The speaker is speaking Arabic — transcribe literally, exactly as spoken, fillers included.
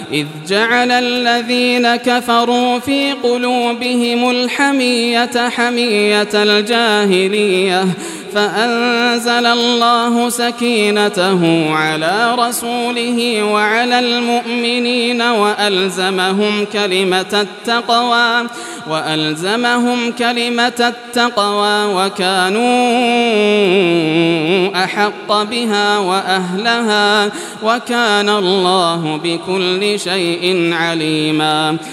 إذ جعل الذين كفروا في قلوبهم الحمية حمية الجاهلية فأنزل الله سكينته على رسوله وعلى المؤمنين وألزمهم كلمة التقوى وألزمهم كلمة التقوى وكانوا أحق بها وأهلها وكان الله بكل شيء عليما.